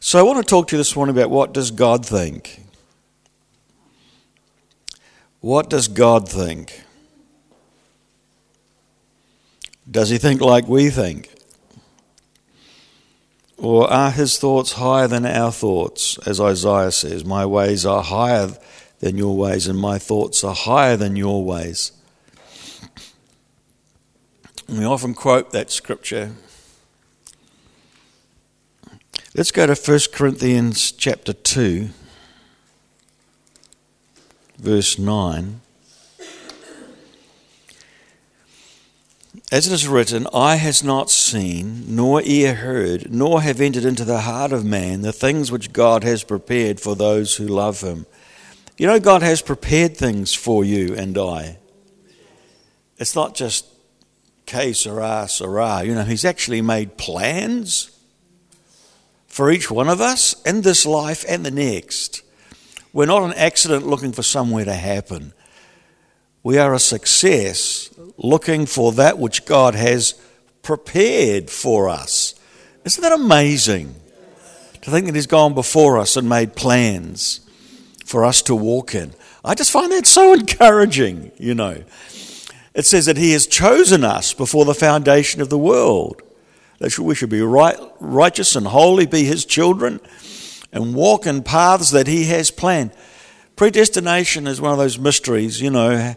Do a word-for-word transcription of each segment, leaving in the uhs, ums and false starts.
So I want to talk to you this morning about what does God think? What does God think? Does he think like we think? Or are his thoughts higher than our thoughts? As Isaiah says, my ways are higher than your ways, and my thoughts are higher than your ways. And we often quote that scripture. Let's go to First Corinthians chapter two, verse nine. As it is written, eye has not seen, nor ear heard, nor have entered into the heart of man the things which God has prepared for those who love him. You know, God has prepared things for you and I. It's not just que sera, sera. You know, he's actually made plans for each one of us in this life and the next. We're not an accident looking for somewhere to happen. We are a success looking for that which God has prepared for us. Isn't that amazing? To think that he's gone before us and made plans for us to walk in. I just find that so encouraging, you know. It says that he has chosen us before the foundation of the world. That we should be right, righteous and holy, be his children, and walk in paths that he has planned. Predestination is one of those mysteries, you know.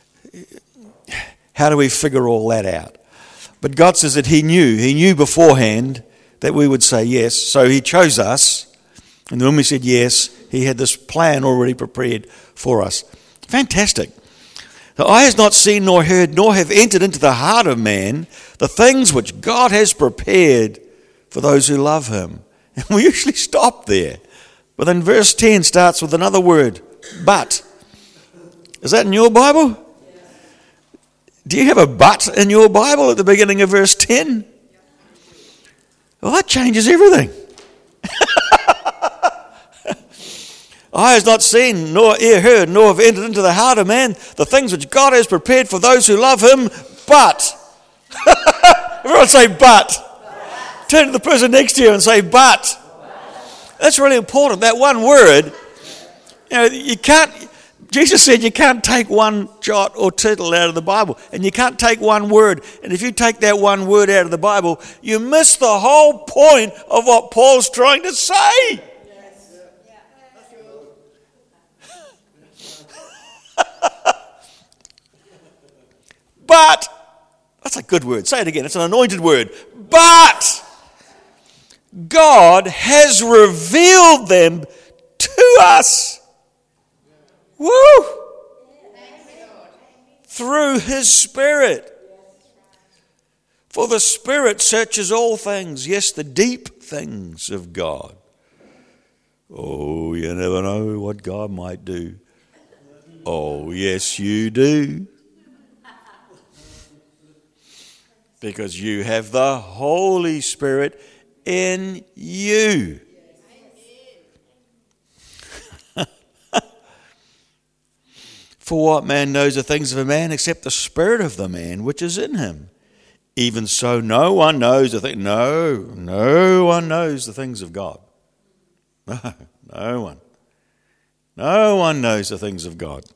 How do we figure all that out? But God says that he knew. He knew beforehand that we would say yes. So he chose us. And when we said yes, he had this plan already prepared for us. Fantastic. The eye has not seen nor heard nor have entered into the heart of man the things which God has prepared for those who love him. And we usually stop there. But then verse ten starts with another word, but. Is that in your Bible? Do you have a but in your Bible at the beginning of verse ten? Well, that changes everything. Eye has not seen, nor ear heard, nor have entered into the heart of man the things which God has prepared for those who love him, but. Everyone say but. but. Turn to the person next to you and say but. but. That's really important. That one word, you know, you can't, Jesus said you can't take one jot or tittle out of the Bible, and you can't take one word. And if you take that one word out of the Bible, you miss the whole point of what Paul's trying to say. But, that's a good word. Say it again. It's an anointed word. But God has revealed them to us. Woo! Through his Spirit. For the Spirit searches all things, yes, the deep things of God. Oh, you never know what God might do. Oh, yes, you do. Because you have the Holy Spirit in you. For what man knows the things of a man except the spirit of the man which is in him? Even so, no one knows the thing. No, no one knows the things of God. No, no one. No one knows the things of God.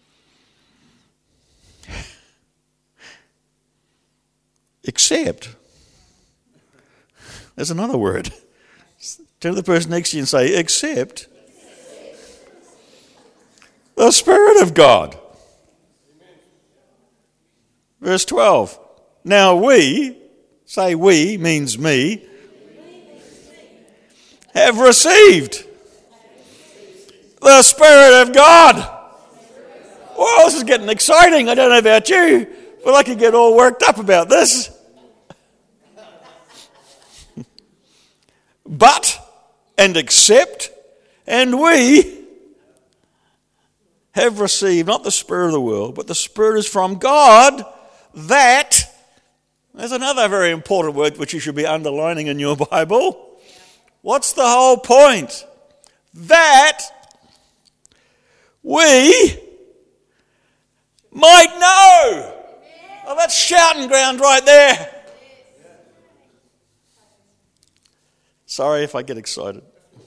Except, there's another word. Turn to the person next to you and say, except the Spirit of God. Verse twelve. Now we, say we means me, have received the Spirit of God. Well, this is getting exciting. I don't know about you, but I could get all worked up about this. But, and except, and we have received not the spirit of the world, but the Spirit is from God, that, there's another very important word which you should be underlining in your Bible. What's the whole point? That we might know. Oh, that's shouting ground right there. Sorry if I get excited.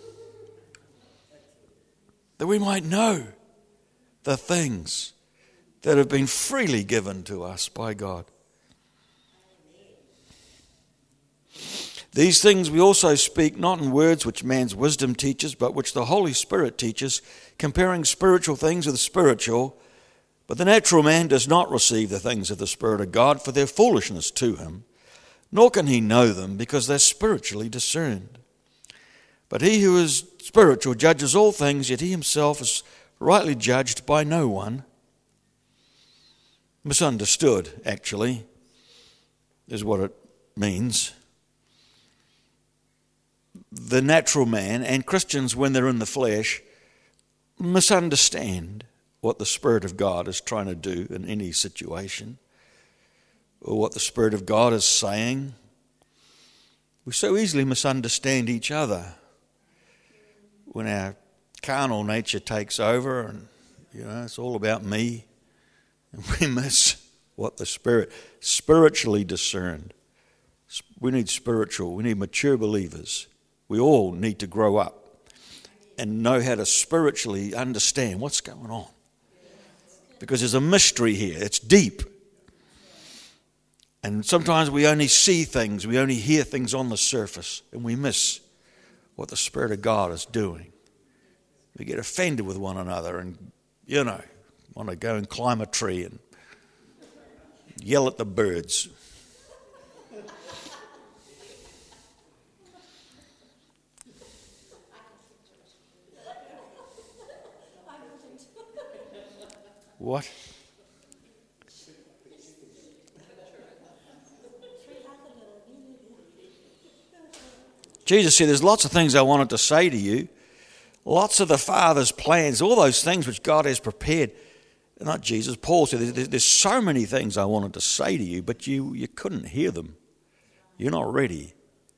That we might know the things that have been freely given to us by God. These things we also speak not in words which man's wisdom teaches, but which the Holy Spirit teaches, comparing spiritual things with spiritual. But the natural man does not receive the things of the Spirit of God, for they're foolishness to him, nor can he know them, because they're spiritually discerned. But he who is spiritual judges all things, yet he himself is rightly judged by no one. Misunderstood, actually, is what it means. The natural man and Christians, when they're in the flesh, misunderstand what the Spirit of God is trying to do in any situation, or what the Spirit of God is saying. We so easily misunderstand each other when our carnal nature takes over, and you know it's all about me, and we miss what the Spirit spiritually discerned. We need spiritual, we need mature believers. We all need to grow up and know how to spiritually understand what's going on. Because there's a mystery here. It's deep. And sometimes we only see things, we only hear things on the surface, and we miss what the Spirit of God is doing. We get offended with one another and, you know, want to go and climb a tree and yell at the birds. What? Jesus said, there's lots of things I wanted to say to you. Lots of the Father's plans, all those things which God has prepared. Not Jesus, Paul said, there's, there's so many things I wanted to say to you, but you, you couldn't hear them. You're not ready.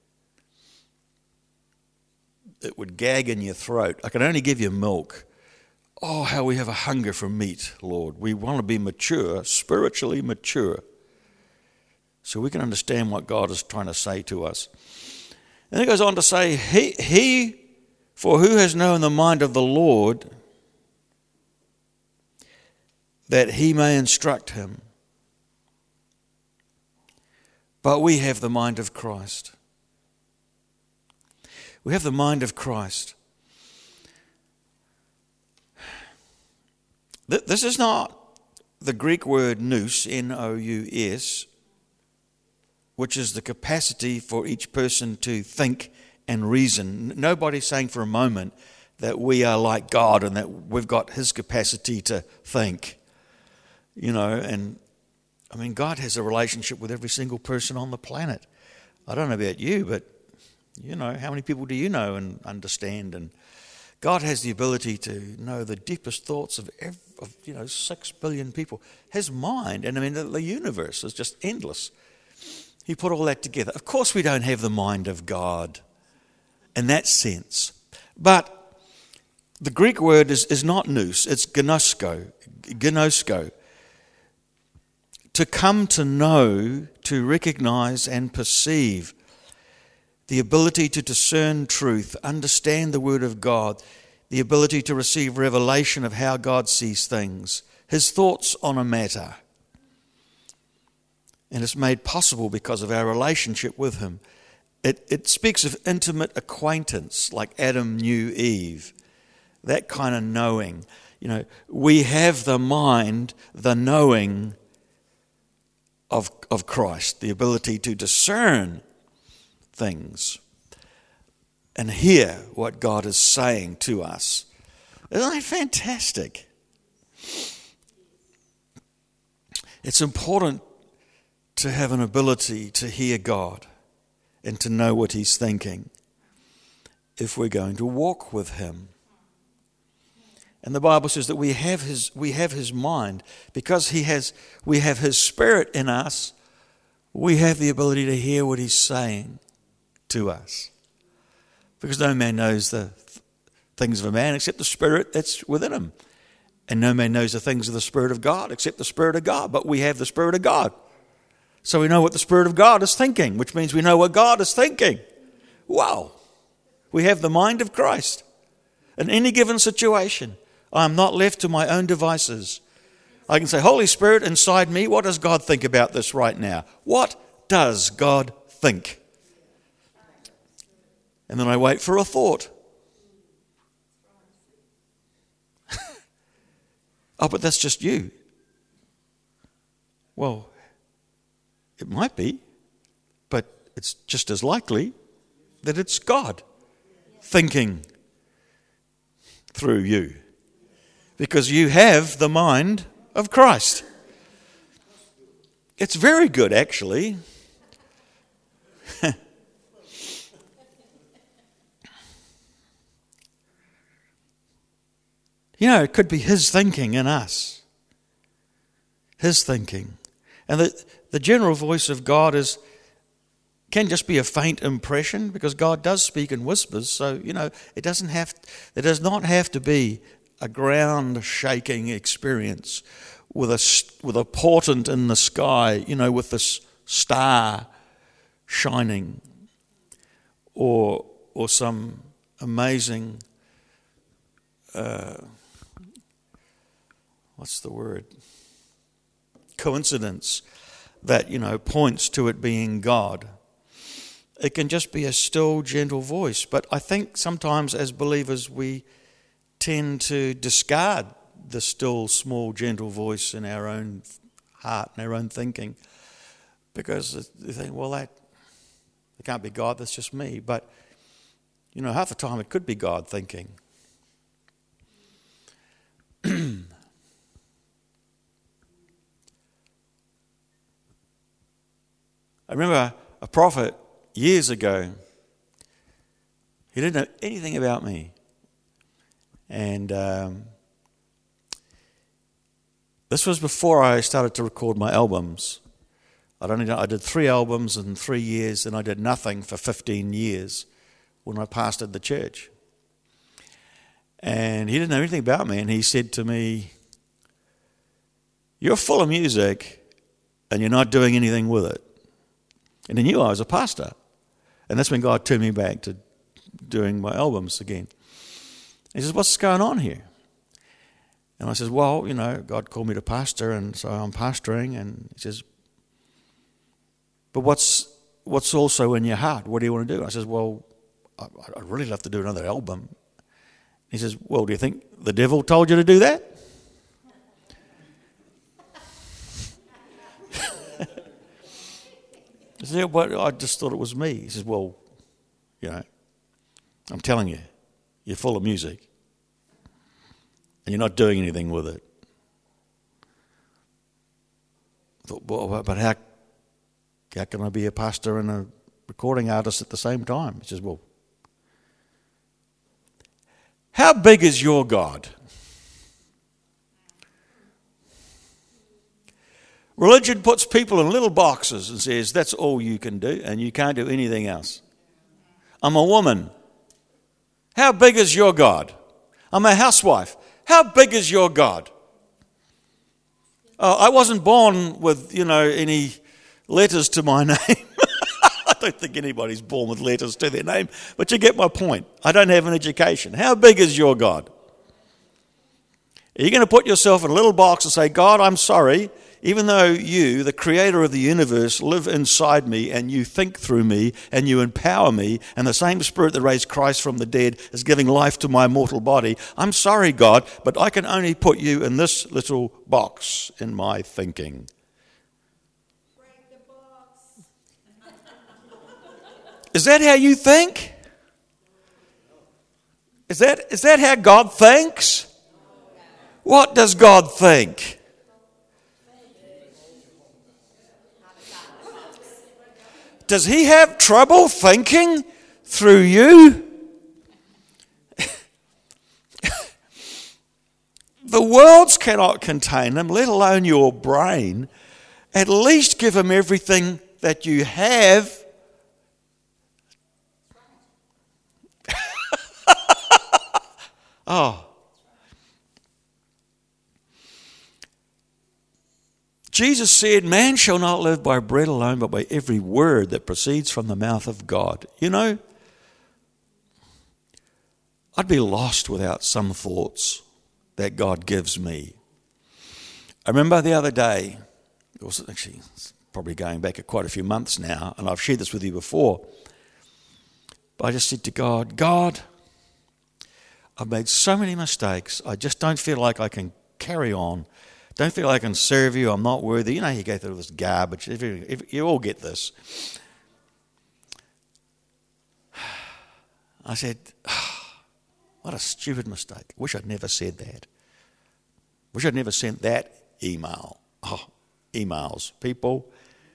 It would gag in your throat. I can only give you milk. Oh, how we have a hunger for meat, Lord. We want to be mature, spiritually mature, so we can understand what God is trying to say to us. And it goes on to say, he, he, for who has known the mind of the Lord, that he may instruct him. But we have the mind of Christ. We have the mind of Christ. This is not the Greek word nous, N O U S, which is the capacity for each person to think and reason. Nobody's saying for a moment that we are like God and that we've got his capacity to think. You know, and I mean, God has a relationship with every single person on the planet. I don't know about you, but, you know, how many people do you know and understand? And God has the ability to know the deepest thoughts of, every, of you know, six billion people. His mind, and I mean, the, the universe is just endless. He put all that together. Of course we don't have the mind of God in that sense. But the Greek word is, is not nous, it's gnosko, gnosko. To come to know, to recognize and perceive. The ability to discern truth, understand the Word of God, the ability to receive revelation of how God sees things, his thoughts on a matter. And it's made possible because of our relationship with him. It, it speaks of intimate acquaintance, like Adam knew Eve, that kind of knowing. You know, we have the mind, the knowing of, of Christ, the ability to discern things and hear what God is saying to us. Isn't that fantastic? It's important to have an ability to hear God and to know what he's thinking if we're going to walk with him. And the Bible says that we have his we have his mind because he has we have his spirit in us. We have the ability to hear what he's saying to us. Because no man knows the th- things of a man except the spirit that's within him. And no man knows the things of the Spirit of God except the Spirit of God. But we have the Spirit of God. So we know what the Spirit of God is thinking, which means we know what God is thinking. Wow. We have the mind of Christ. In any given situation, I am not left to my own devices. I can say, Holy Spirit inside me, what does God think about this right now? What does God think? And then I wait for a thought. Oh, but that's just you. Well, it might be, but it's just as likely that it's God thinking through you, because you have the mind of Christ. It's very good, actually. You know, it could be His thinking in us. His thinking. And the, the general voice of God is can just be a faint impression, because God does speak in whispers. So, you know, it doesn't have, it does not have to be a ground-shaking experience with a, with a portent in the sky, you know, with this star shining, or or some amazing, uh, what's the word, coincidence that, you know, points to it being God. It can just be a still, gentle voice. But I think sometimes as believers we tend to discard the still, small, gentle voice in our own heart and our own thinking, because they think, well, that it can't be God, that's just me. But, you know, half the time it could be God thinking. I remember a prophet years ago. He didn't know anything about me. And um, this was before I started to record my albums. I'd only done, I did three albums in three years, and I did nothing for fifteen years when I pastored the church. And he didn't know anything about me, and he said to me, "You're full of music, and you're not doing anything with it." And he knew I was a pastor. And that's when God turned me back to doing my albums again. He says, "What's going on here?" And I says, "Well, you know, God called me to pastor, and so I'm pastoring." And he says, "But what's what's also in your heart? What do you want to do?" I says, "Well, I, I'd really love to do another album." He says, "Well, do you think the devil told you to do that?" I said, "Yeah, but I just thought it was me." He says, "Well, you know, I'm telling you, you're full of music and you're not doing anything with it." I thought, well, but how, how can I be a pastor and a recording artist at the same time? He says, "Well, how big is your God?" Religion puts people in little boxes and says, that's all you can do, and you can't do anything else. I'm a woman. How big is your God? I'm a housewife. How big is your God? Oh, I wasn't born with, you know, any letters to my name. I don't think anybody's born with letters to their name, but you get my point. I don't have an education. How big is your God? Are you going to put yourself in a little box and say, "God, I'm sorry, even though you, the creator of the universe, live inside me and you think through me and you empower me, and the same Spirit that raised Christ from the dead is giving life to my mortal body. I'm sorry, God, but I can only put you in this little box in my thinking." Break the box. Is that how you think? Is that, is that how God thinks? What does God think? Does He have trouble thinking through you? The worlds cannot contain Him, let alone your brain. At least give Him everything that you have. Oh. Jesus said, "Man shall not live by bread alone, but by every word that proceeds from the mouth of God." You know, I'd be lost without some thoughts that God gives me. I remember the other day, it was actually probably going back quite a few months now, and I've shared this with you before, but I just said to God, God, I've made so many mistakes, I just don't feel like I can carry on, don't feel like I can serve you, I'm not worthy. You know, you go through this garbage, if you, if you all get this. I said, oh, what a stupid mistake. Wish I'd never said that. Wish I'd never sent that email. Oh, emails. People,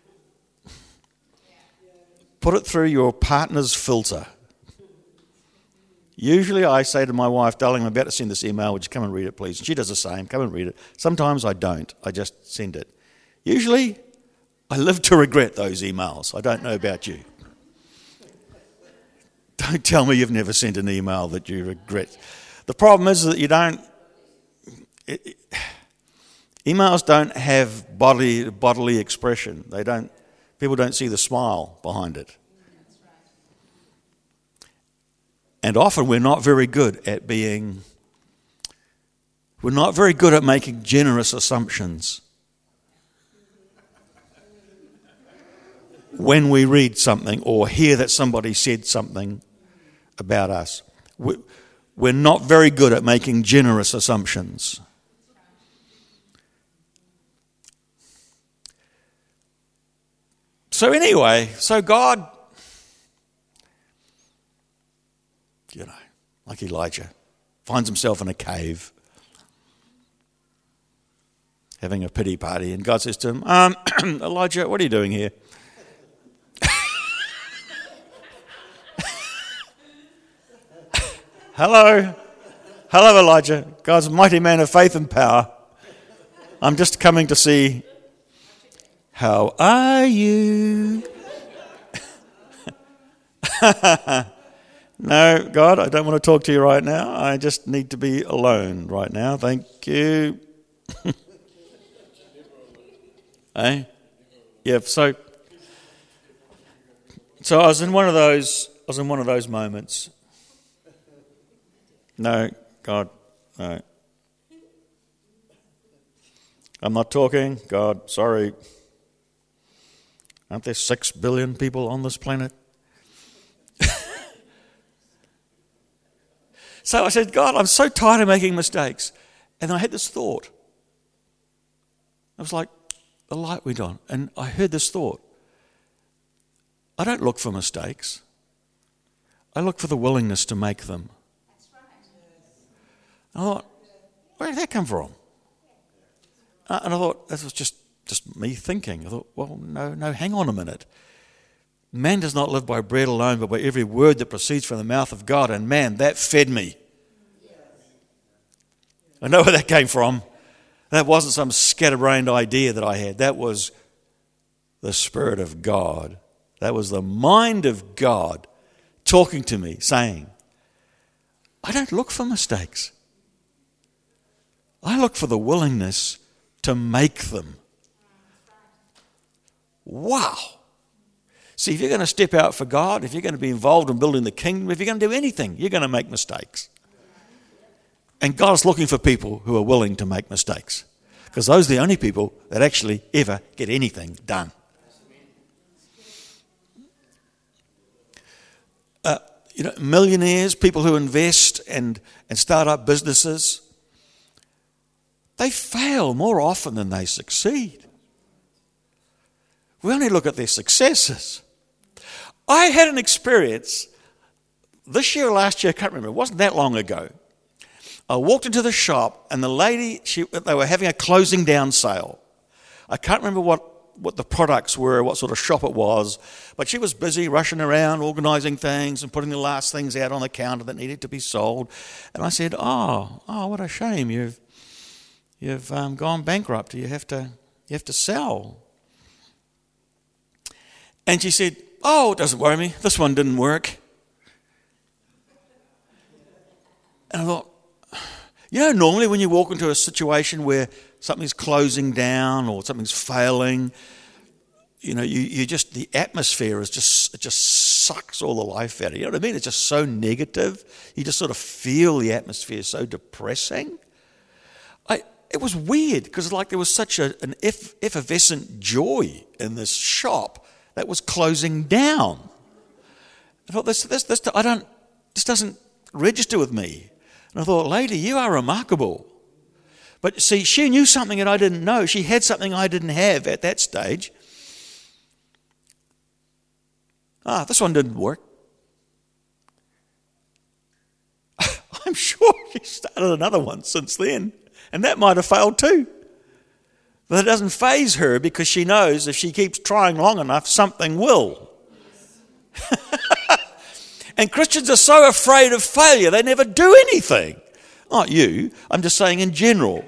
put it through your partner's filter. Usually I say to my wife, darling, I'm about to send this email, would you come and read it, please? And she does the same, come and read it. Sometimes I don't, I just send it. Usually I live to regret those emails. I don't know about you. Don't tell me you've never sent an email that you regret. The problem is that you don't... It, it, emails don't have bodily, bodily expression. They don't. People don't see the smile behind it. And often we're not very good at being... We're not very good at making generous assumptions when we read something or hear that somebody said something about us. We're not very good at making generous assumptions. So anyway, so God, you know, like Elijah, finds himself in a cave having a pity party, and God says to him, um, Elijah, what are you doing here? Hello. Hello, Elijah. God's mighty man of faith and power. I'm just coming to see, how are you? No, God, I don't want to talk to you right now. I just need to be alone right now. Thank you. Eh? Yeah, so so I was in one of those I was in one of those moments. No, God, no. I'm not talking. God, sorry. Aren't there six billion people on this planet? So I said, God, I'm so tired of making mistakes. And I had this thought. I was like, the light went on. And I heard this thought. I don't look for mistakes. I look for the willingness to make them. I thought, where did that come from? Uh, and I thought, that was just, just me thinking. I thought, well, no, no, hang on a minute. Man does not live by bread alone, but by every word that proceeds from the mouth of God. And man, that fed me. I know where that came from. That wasn't some scatterbrained idea that I had. That was the Spirit of God. That was the mind of God talking to me, saying, I don't look for mistakes. I look for the willingness to make them. Wow. See, if you're going to step out for God, if you're going to be involved in building the kingdom, if you're going to do anything, you're going to make mistakes. And God's looking for people who are willing to make mistakes, because those are the only people that actually ever get anything done. Uh, you know, millionaires, people who invest and, and start up businesses, they fail more often than they succeed. We only look at their successes. I had an experience this year or last year, I can't remember, it wasn't that long ago. I walked into the shop and the lady, she, they were having a closing down sale. I can't remember what, what the products were, what sort of shop it was, but she was busy rushing around, organising things and putting the last things out on the counter that needed to be sold. And I said, oh, oh, what a shame, you've, you've um, gone bankrupt, you have to, you have to sell. And she said, oh, it doesn't worry me, this one didn't work. And I thought, you know, normally when you walk into a situation where something's closing down or something's failing, you know, you, you just, the atmosphere is just, it just sucks all the life out of you. You know what I mean? It's just so negative. You just sort of feel the atmosphere so depressing. I, it was weird because like there was such a, an eff, effervescent joy in this shop that was closing down. I thought, this, this, this, I don't, this doesn't register with me. And I thought, lady, you are remarkable. But see, she knew something that I didn't know. She had something I didn't have at that stage. Ah, this one didn't work. I'm sure she started another one since then, and that might have failed too. But it doesn't faze her because she knows if she keeps trying long enough, something will. And Christians are so afraid of failure, they never do anything. Not you, I'm just saying in general.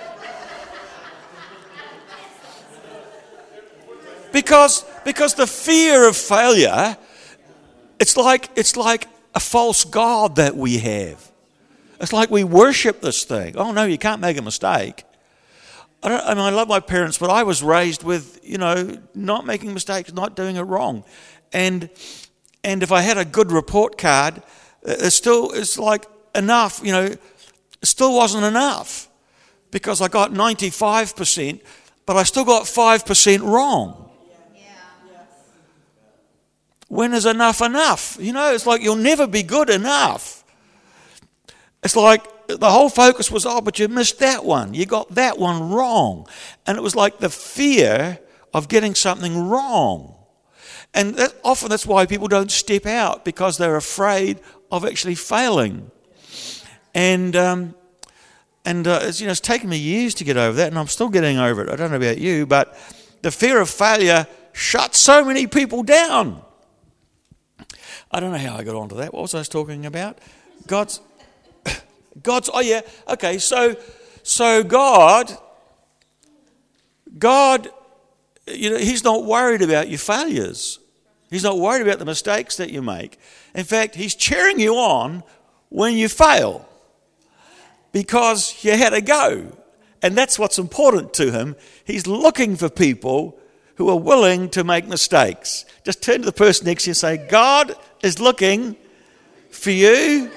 Because, because the fear of failure, it's like, it's like a false god that we have. It's like we worship this thing. Oh no, you can't make a mistake. I, don't, I mean, I love my parents, but I was raised with, you know, not making mistakes, not doing it wrong. And and if I had a good report card, it still it's like enough, you know, it still wasn't enough because I got ninety-five percent, but I still got five percent wrong. When is enough enough? You know, it's like you'll never be good enough. It's like the whole focus was, oh, but you missed that one. You got that one wrong. And it was like the fear of getting something wrong. And that, often that's why people don't step out, because they're afraid of actually failing. And, um, and uh, it's, you know, it's taken me years to get over that, and I'm still getting over it. I don't know about you, but the fear of failure shuts so many people down. I don't know how I got onto that. What was I talking about? God's, God's. Oh yeah. Okay. So, so God, God, you know, He's not worried about your failures. He's not worried about the mistakes that you make. In fact, He's cheering you on when you fail, because you had a go, and that's what's important to Him. He's looking for people who are willing to make mistakes. Just turn to the person next to you and say, God is looking for you.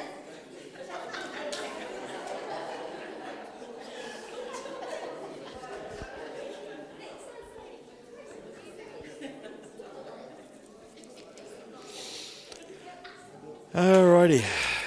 Alrighty.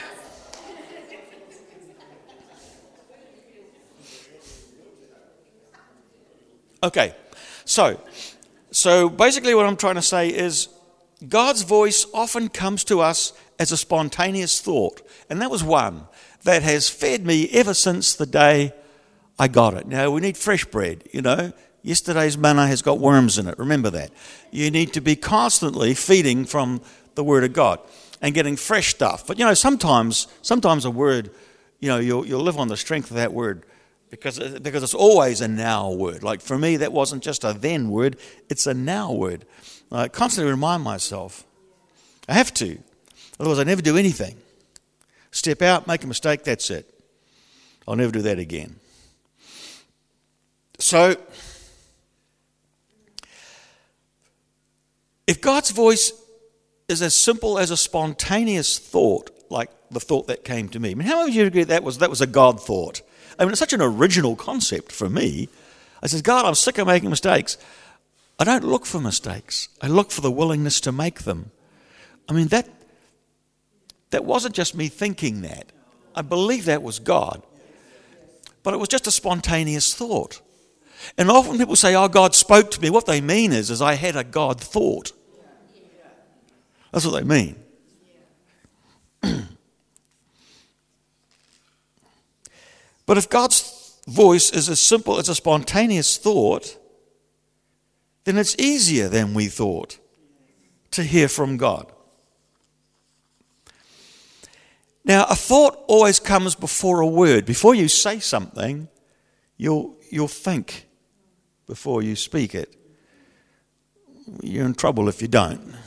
Okay, so So basically what I'm trying to say is God's voice often comes to us as a spontaneous thought. And that was one that has fed me ever since the day I got it. Now, we need fresh bread, you know. Yesterday's manna has got worms in it. Remember that. You need to be constantly feeding from the Word of God and getting fresh stuff. But, you know, sometimes sometimes a word, you know, you'll, you'll live on the strength of that word. Because, because it's always a now word. Like for me, that wasn't just a then word, it's a now word. I constantly remind myself. I have to. Otherwise I never do anything. Step out, make a mistake, that's it. I'll never do that again. So, if God's voice is as simple as a spontaneous thought, like the thought that came to me. I mean, how would you agree that was that was a God thought? I mean, it's such an original concept for me. I said, God, I'm sick of making mistakes. I don't look for mistakes. I look for the willingness to make them. I mean, that that wasn't just me thinking that. I believe that was God. But it was just a spontaneous thought. And often people say, oh, God spoke to me. What they mean is, is I had a God thought. That's what they mean. But if God's voice is as simple as a spontaneous thought, then it's easier than we thought to hear from God. Now, a thought always comes before a word. Before you say something, you'll you'll think before you speak it. You're in trouble if you don't.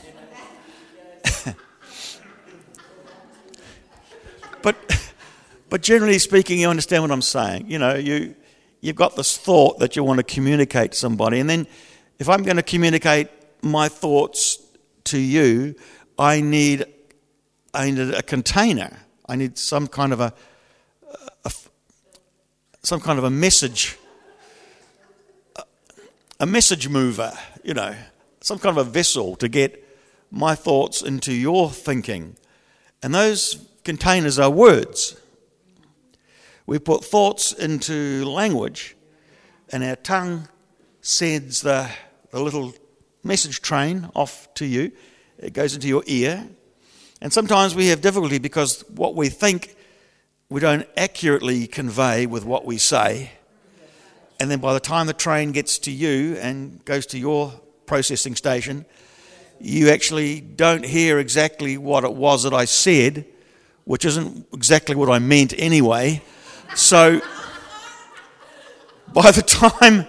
but but generally speaking, you understand what I'm saying. You know, you you've got this thought that you want to communicate to somebody, and then if I'm going to communicate my thoughts to you, I need, I need a container. I need some kind of a, a some kind of a message, a, a message mover, you know, some kind of a vessel to get my thoughts into your thinking. And those containers are words. We put thoughts into language, and our tongue sends the, the little message train off to you. It goes into your ear. And sometimes we have difficulty because what we think we don't accurately convey with what we say. And then by the time the train gets to you and goes to your processing station, you actually don't hear exactly what it was that I said, which isn't exactly what I meant anyway. So by the time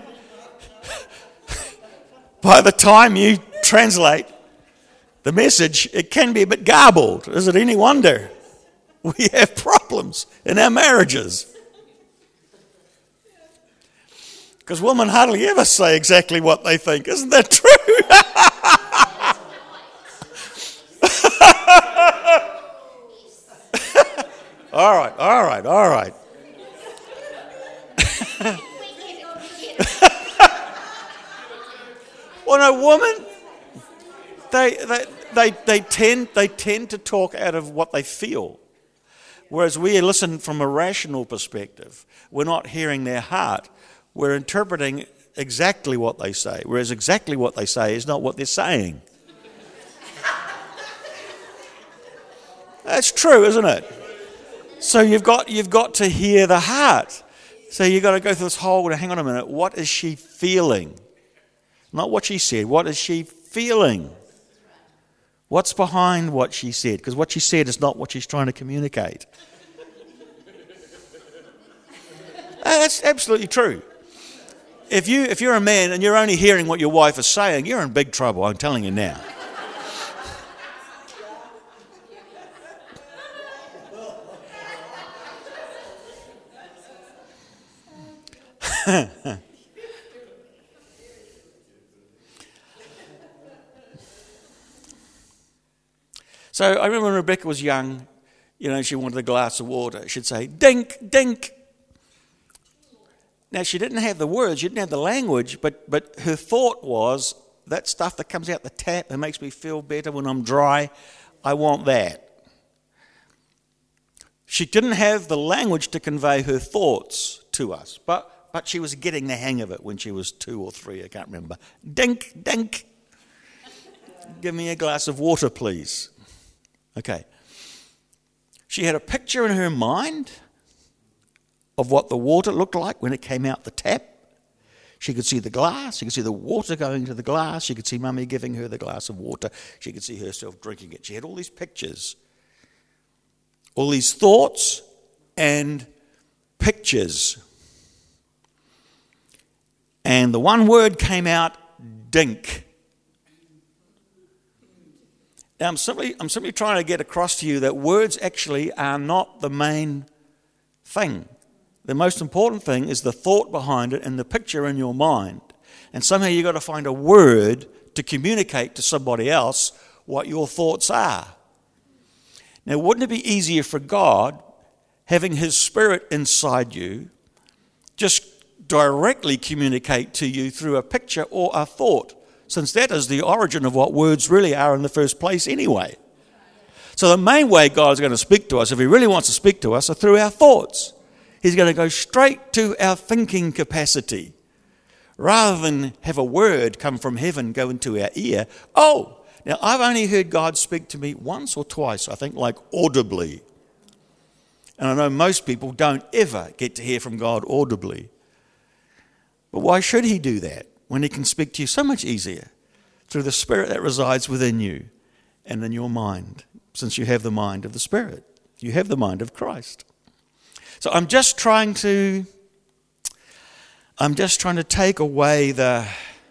by the time you translate the message, it can be a bit garbled. Is it any wonder we have problems in our marriages? Because women hardly ever say exactly what they think. Isn't that true? all right, all right, all right. Well, no, women, they, they they they tend they tend to talk out of what they feel, whereas we listen from a rational perspective. We're not hearing their heart. We're interpreting exactly what they say, whereas exactly what they say is not what they're saying. That's true, isn't it? So you've got you've got to hear the heart. So you've got to go through this whole, hang on a minute, what is she feeling? Not what she said, what is she feeling? What's behind what she said? Because what she said is not what she's trying to communicate. That's absolutely true. If you if you're a man and you're only hearing what your wife is saying, you're in big trouble, I'm telling you now. So I remember when Rebecca was young, you know, she wanted a glass of water. She'd say, dink, dink. Now, she didn't have the words, she didn't have the language, but, but her thought was, that stuff that comes out the tap that makes me feel better when I'm dry, I want that. She didn't have the language to convey her thoughts to us, but, but she was getting the hang of it when she was two or three, I can't remember. Dink, dink. Give me a glass of water, please. Okay. She had a picture in her mind of what the water looked like when it came out the tap. She could see the glass. She could see the water going into the glass. She could see Mummy giving her the glass of water. She could see herself drinking it. She had all these pictures, all these thoughts and pictures. And the one word came out, dink. Now, I'm simply, I'm simply trying to get across to you that words actually are not the main thing. The most important thing is the thought behind it and the picture in your mind. And somehow you've got to find a word to communicate to somebody else what your thoughts are. Now, wouldn't it be easier for God, having His Spirit inside you, just directly communicate to you through a picture or a thought? Since that is the origin of what words really are in the first place anyway. So the main way God's going to speak to us, if He really wants to speak to us, are through our thoughts. He's going to go straight to our thinking capacity. Rather than have a word come from heaven, go into our ear. Oh, now I've only heard God speak to me once or twice, I think, like audibly. And I know most people don't ever get to hear from God audibly. But why should He do that when He can speak to you so much easier through the Spirit that resides within you and in your mind, since you have the mind of the Spirit. You have the mind of Christ. So I'm just trying to, I'm just trying to take away the,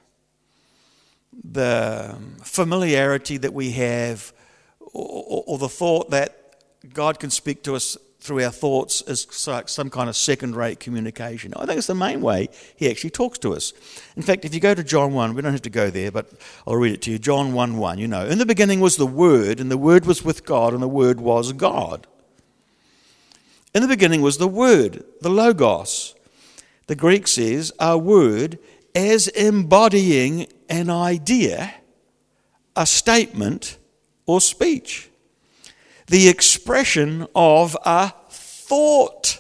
the familiarity that we have, or, or the thought that God can speak to us through our thoughts as some kind of second-rate communication. I think it's the main way he actually talks to us. In fact, if you go to John one, we don't have to go there, but I'll read it to you. John one one, you know. In the beginning was the Word, and the Word was with God, and the Word was God. In the beginning was the Word, the Logos. The Greek says, a word as embodying an idea, a statement, or speech. The expression of a thought.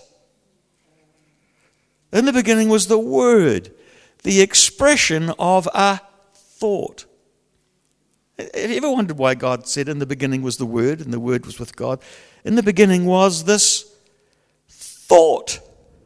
In the beginning was the Word, the expression of a thought. Have you ever wondered why God said in the beginning was the Word and the Word was with God? In the beginning was this thought.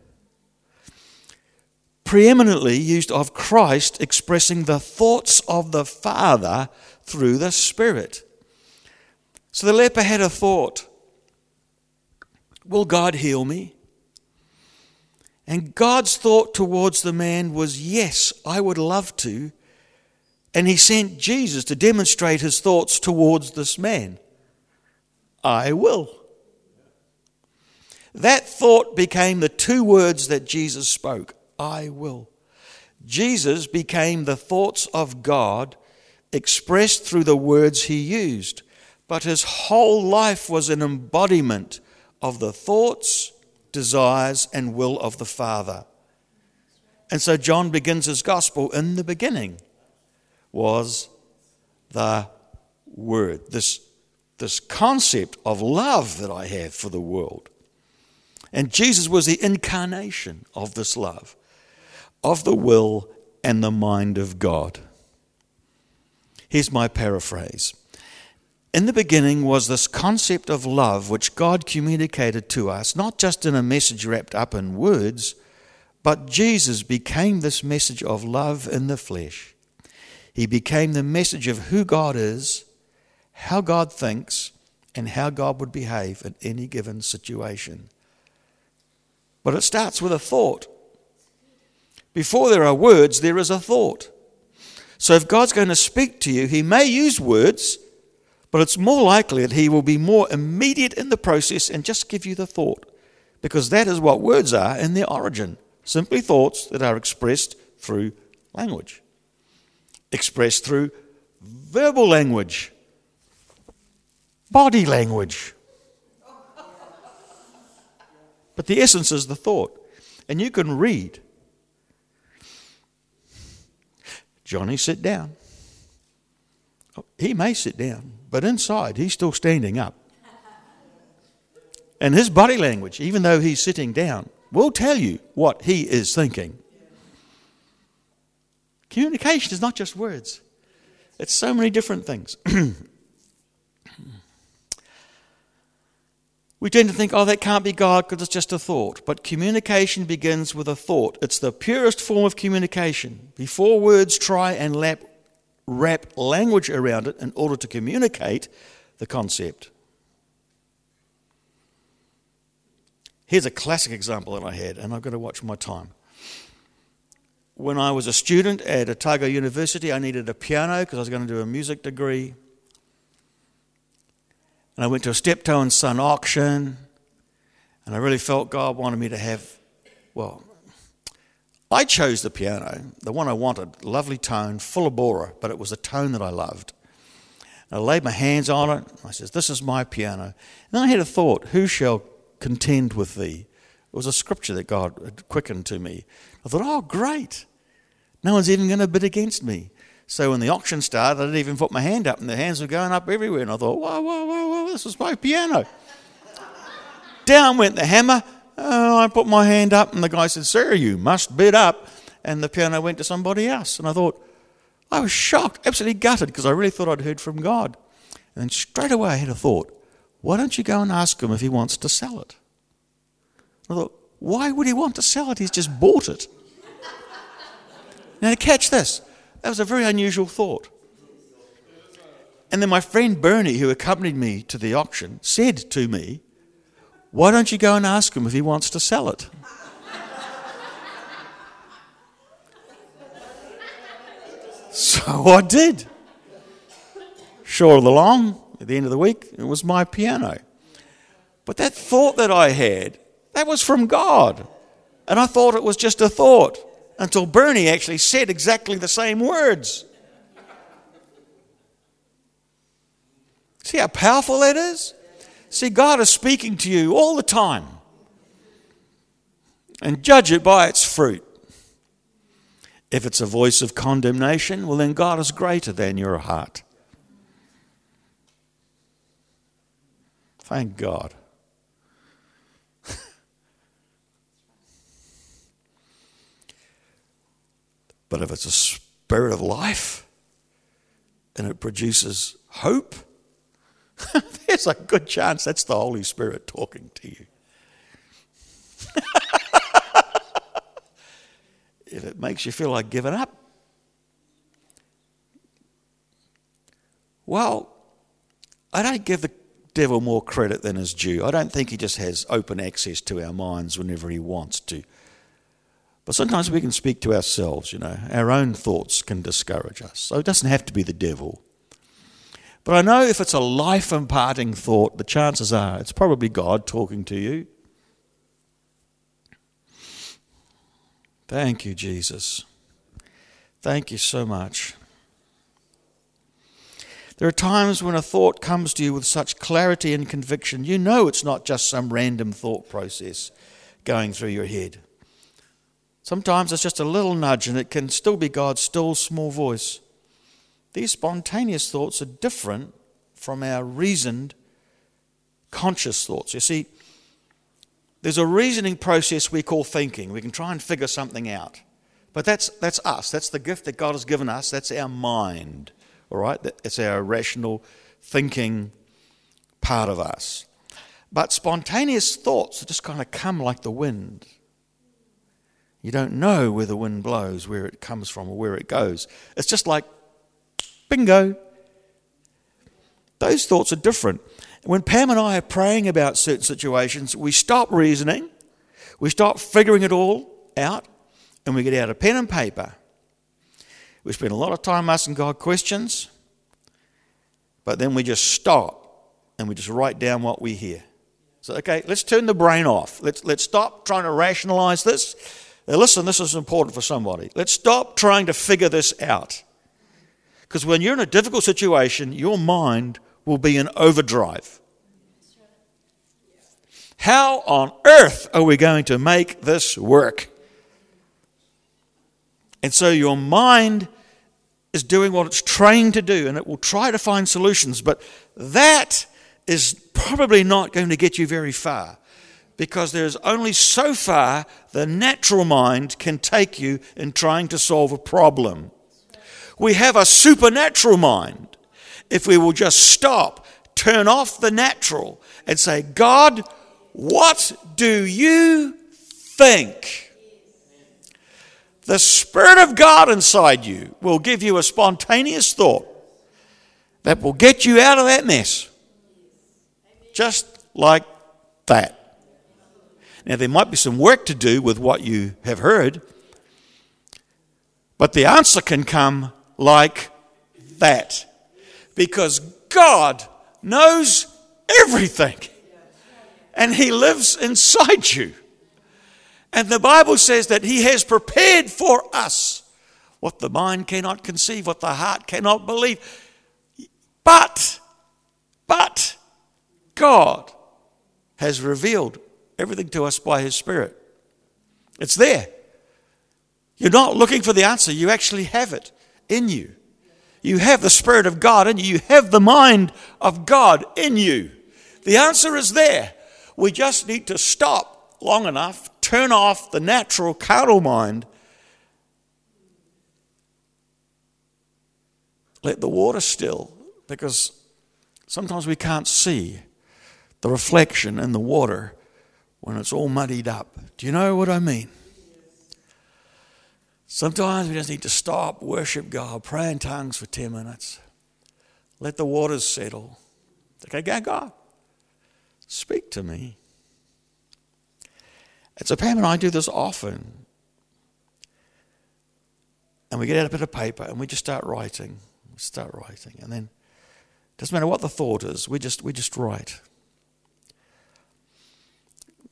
Preeminently used of Christ expressing the thoughts of the Father through the Spirit. So the leper had a thought. Will God heal me? And God's thought towards the man was, yes, I would love to. And he sent Jesus to demonstrate his thoughts towards this man. I will. That thought became the two words that Jesus spoke. I will. Jesus became the thoughts of God expressed through the words he used. But his whole life was an embodiment of the thoughts, desires, and will of the Father. And so John begins his gospel, in the beginning was the Word. This, this concept of love that I have for the world. And Jesus was the incarnation of this love, of the will and the mind of God. Here's my paraphrase. In the beginning was this concept of love which God communicated to us, not just in a message wrapped up in words, but Jesus became this message of love in the flesh. He became the message of who God is, how God thinks, and how God would behave in any given situation. But it starts with a thought. Before there are words, there is a thought. So if God's going to speak to you, he may use words, but it's more likely that he will be more immediate in the process and just give you the thought. Because that is what words are in their origin. Simply thoughts that are expressed through language. Expressed through verbal language. Body language. But the essence is the thought. And you can read. Johnny, sit down. He may sit down, but inside he's still standing up. And his body language, even though he's sitting down, will tell you what he is thinking. Communication is not just words. It's so many different things. We tend to think, oh, that can't be God because it's just a thought. But communication begins with a thought. It's the purest form of communication. Before words try and lap, wrap language around it in order to communicate the concept. Here's a classic example that I had, and I've got to watch my time. When I was a student at Otago University, I needed a piano because I was going to do a music degree. And I went to a Steptoe and Son auction, and I really felt God wanted me to have, well, I chose the piano, the one I wanted, lovely tone, full of bora, but it was a tone that I loved. And I laid my hands on it, and I said, this is my piano. And then I had a thought, who shall contend with thee? It was a scripture that God had quickened to me. I thought, oh, great. No one's even going to bid against me. So when the auction started, I didn't even put my hand up, and the hands were going up everywhere. And I thought, whoa, whoa, whoa, whoa, this is my piano. Down went the hammer. Oh, I put my hand up, and the guy said, sir, you must bid up. And the piano went to somebody else. And I thought, I was shocked, absolutely gutted, because I really thought I'd heard from God. And then straight away I had a thought, why don't you go and ask him if he wants to sell it? I thought, why would he want to sell it? He's just bought it. Now, to catch this, that was a very unusual thought. And then my friend Bernie, who accompanied me to the auction, said to me, why don't you go and ask him if he wants to sell it? So I did. Short of the long, at the end of the week, it was my piano. But that thought that I had, that was from God. And I thought it was just a thought until Bernie actually said exactly the same words. See how powerful that is? See, God is speaking to you all the time. And judge it by its fruit. If it's a voice of condemnation, well then God is greater than your heart. Thank God. But if it's a spirit of life and it produces hope, there's a good chance that's the Holy Spirit talking to you. If it makes you feel like giving up, well, I don't give the devil more credit than is due. I don't think he just has open access to our minds whenever he wants to. But sometimes we can speak to ourselves, you know. Our own thoughts can discourage us. So it doesn't have to be the devil. But I know if it's a life-imparting thought, the chances are it's probably God talking to you. Thank you, Jesus. Thank you so much. There are times when a thought comes to you with such clarity and conviction, you know it's not just some random thought process going through your head. Sometimes it's just a little nudge and it can still be God's still small voice. These spontaneous thoughts are different from our reasoned, conscious thoughts. You see, there's a reasoning process we call thinking. We can try and figure something out. But that's that's us. That's the gift that God has given us. That's our mind. All right? It's our rational thinking part of us. But spontaneous thoughts just kind of come like the wind. You don't know where the wind blows, where it comes from, or where it goes. It's just like, bingo. Those thoughts are different. When Pam and I are praying about certain situations, we stop reasoning, we stop figuring it all out, and we get out a pen and paper. We spend a lot of time asking God questions, but then we just stop and we just write down what we hear. So, okay, let's turn the brain off. Let's, let's stop trying to rationalize this. Now listen, this is important for somebody. Let's stop trying to figure this out. Because when you're in a difficult situation, your mind will be in overdrive. How on earth are we going to make this work? And so your mind is doing what it's trained to do, and it will try to find solutions, but that is probably not going to get you very far, because there's only so far the natural mind can take you in trying to solve a problem. We have a supernatural mind. If we will just stop, turn off the natural, and say, God, what do you think? The Spirit of God inside you will give you a spontaneous thought that will get you out of that mess. Just like that. Now, there might be some work to do with what you have heard, but the answer can come like that. Because God knows everything. And He lives inside you. And the Bible says that He has prepared for us what the mind cannot conceive, what the heart cannot believe. But, but, God has revealed everything to us by His Spirit. It's there. You're not looking for the answer. You actually have it in you. You have the Spirit of God in you. You have the mind of God in you. The answer is there. We just need to stop long enough, turn off the natural carnal mind, let the water still, because sometimes we can't see the reflection in the water when it's all muddied up. Do you know what I mean? Sometimes we just need to stop, worship God, pray in tongues for ten minutes. Let the waters settle. Okay, God, speak to me. And so Pam and I do this often. And we get out a bit of paper and we just start writing. We start writing. And then it doesn't matter what the thought is, we just we just write.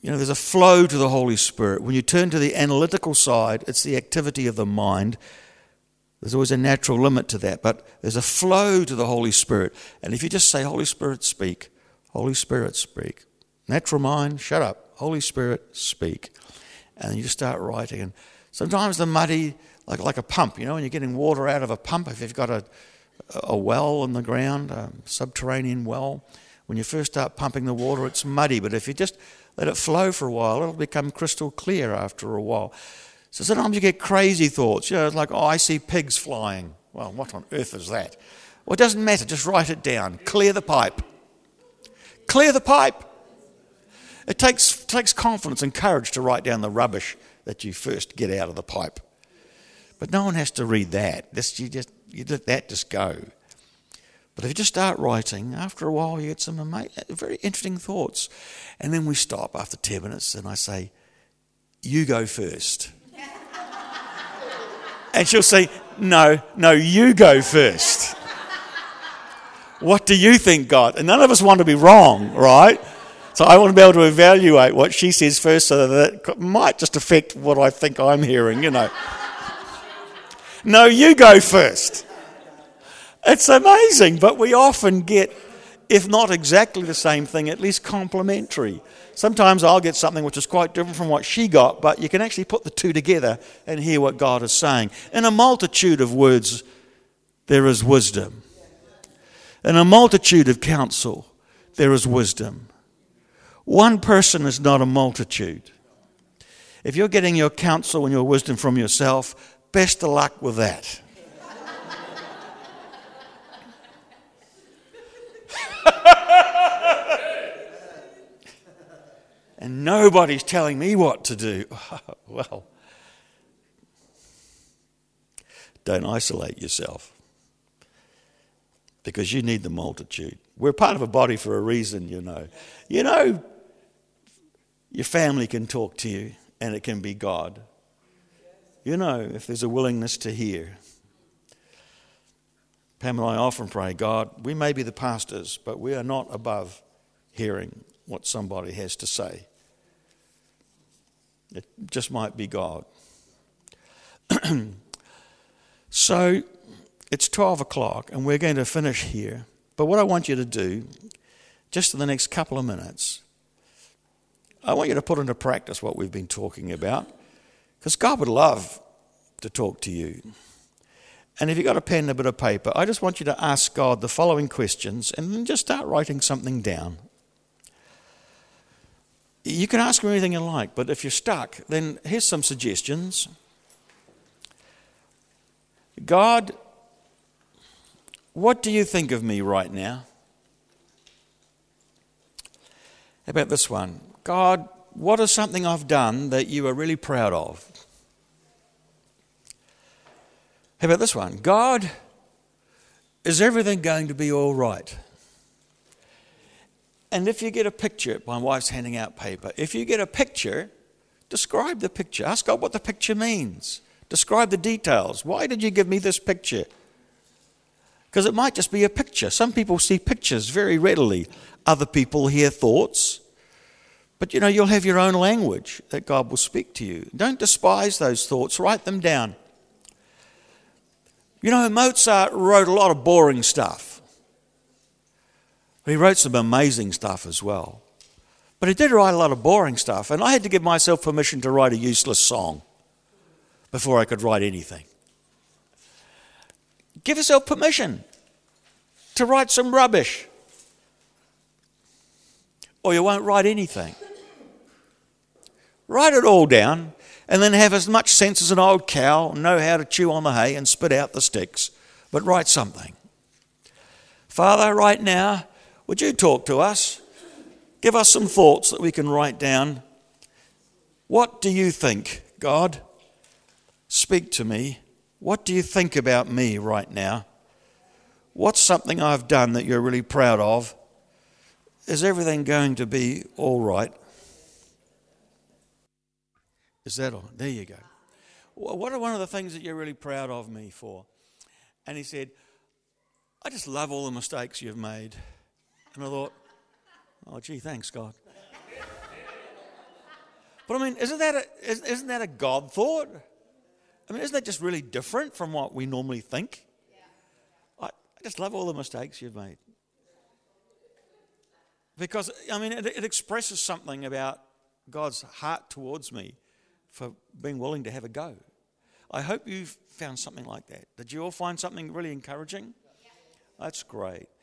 You know, there's a flow to the Holy Spirit. When you turn to the analytical side, it's the activity of the mind. There's always a natural limit to that, but there's a flow to the Holy Spirit. And if you just say, Holy Spirit, speak, Holy Spirit, speak. Natural mind, shut up. Holy Spirit, speak. And you just start writing. And sometimes the muddy, like like a pump, you know, when you're getting water out of a pump, if you've got a, a well in the ground, a subterranean well, when you first start pumping the water, it's muddy. But if you just let it flow for a while, it'll become crystal clear after a while. So sometimes you get crazy thoughts. You know, it's like, oh, I see pigs flying. Well, what on earth is that? Well, it doesn't matter. Just write it down. Clear the pipe. Clear the pipe. It takes takes confidence and courage to write down the rubbish that you first get out of the pipe. But no one has to read that. This, you just you let that just go. But if you just start writing, after a while you get some ama- very interesting thoughts. And then we stop after ten minutes and I say, you go first. And she'll say, no, no, you go first. What do you think, God? And none of us want to be wrong, right? So I want to be able to evaluate what she says first so that it might just affect what I think I'm hearing, you know. No, you go first. It's amazing, but we often get, if not exactly the same thing, at least complementary. Sometimes I'll get something which is quite different from what she got, but you can actually put the two together and hear what God is saying. In a multitude of words, there is wisdom. In a multitude of counsel, there is wisdom. One person is not a multitude. If you're getting your counsel and your wisdom from yourself, best of luck with that. And nobody's telling me what to do. Well, don't isolate yourself because you need the multitude. We're part of a body for a reason, you know. You know, your family can talk to you and it can be God. You know, if there's a willingness to hear. Pam and I often pray, God, we may be the pastors, but we are not above hearing what somebody has to say. It just might be God. So it's twelve o'clock and we're going to finish here. But what I want you to do, just in the next couple of minutes, I want you to put into practice what we've been talking about, because God would love to talk to you. And if you've got a pen and a bit of paper, I just want you to ask God the following questions and then just start writing something down. You can ask him anything you like, but if you're stuck, then here's some suggestions. God, what do you think of me right now? How about this one? God, what is something I've done that you are really proud of? How about this one? God, is everything going to be all right? And if you get a picture, my wife's handing out paper. If you get a picture, describe the picture. Ask God what the picture means. Describe the details. Why did you give me this picture? Because it might just be a picture. Some people see pictures very readily. Other people hear thoughts. But you know, you'll have your own language that God will speak to you. Don't despise those thoughts. Write them down. You know, Mozart wrote a lot of boring stuff. He wrote some amazing stuff as well. But he did write a lot of boring stuff. And I had to give myself permission to write a useless song before I could write anything. Give yourself permission to write some rubbish, or you won't write anything. Write it all down and then have as much sense as an old cow, know how to chew on the hay and spit out the sticks, but write something. Father, right now, would you talk to us? Give us some thoughts that we can write down. What do you think, God? Speak to me. What do you think about me right now? What's something I've done that you're really proud of? Is everything going to be all right? Is that all? There you go. What are one of the things that you're really proud of me for? And he said, I just love all the mistakes you've made. And I thought, oh, gee, thanks, God. But I mean, isn't that a, isn't that a God thought? I mean, isn't that just really different from what we normally think? I, I just love all the mistakes you've made. Because, I mean, it, it expresses something about God's heart towards me for being willing to have a go. I hope you've found something like that. Did you all find something really encouraging? That's great.